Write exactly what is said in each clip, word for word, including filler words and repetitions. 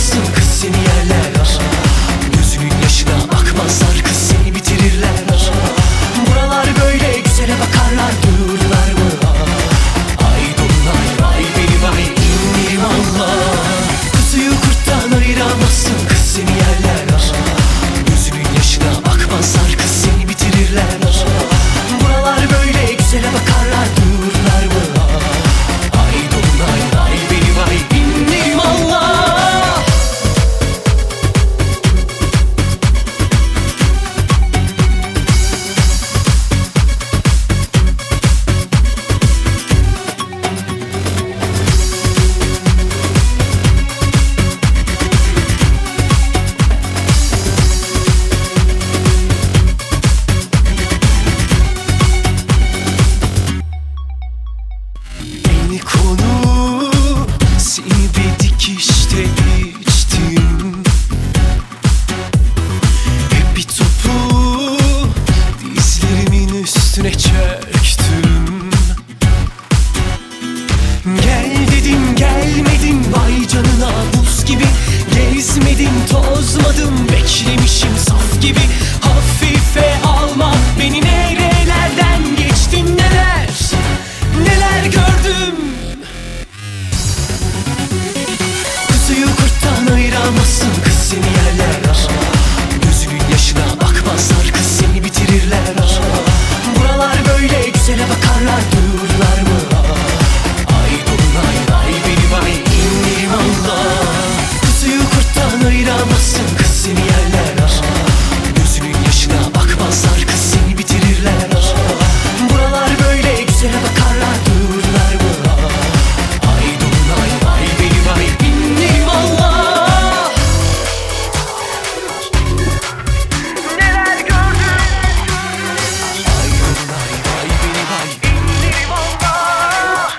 ayıramazsın kız, seni yerler. Gözünün yaşına bakmazlar kız, seni bitirirler. Buralar böyle güzele bakarlar, dururlar mı? Ay dolunay ay benim ay inlerim Allah. Kuzuyu kurttan ayıramazsın kız, seni yerler. Gözünün yaşına bakmazlar kız, seni bitirirler. Buralar böyle güzele bakarlar, dururlar mı? Ay dolunay ay benim ay inlerim Allah. Beni konu seni bir dikişte içtim. Hep bir topu dizlerimin üstüne çöktüm. Gel dedim gelmedin, vay canına buz gibi. Gezmedim tozmadım, beklemişim saf gibi. Hafife alma beni, nerelerden geçtim, neler neler gördüm. Kuzuyu kurttan ayıramazsın kız, seni yerler. Gözünün yaşına bakmazlar kız, seni bitirirler. Buralar böyle güzele bakarlar, dururlar mı? Ay dolunay ay benim ay inlerim Allah. Kuzuyu kurttan ayıramazsın kız, seni yerler. Gözünün yaşına bakmazlar kız, seni bitirirler. Buralar böyle güzele bakarlar, dururlar mı? Ay dolunay ay benim ay inlerim Allah. Neler gördüm. Ay dolunay ay benim ay inlerim Allah.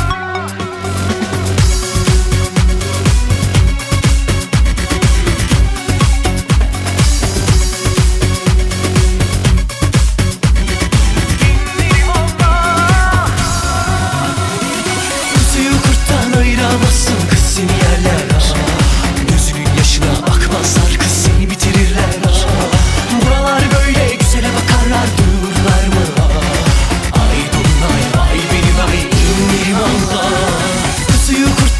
Kuzuyu kurttan ayıramazsın kız, seni yerler. Gözünün yaşına bakmazlar kız, seni bitirirler. Buralar böyle güzele bakarlar, dururlar mı? Ay dolunay ay benim ay inlerim Allah. Kuzuyu kurttan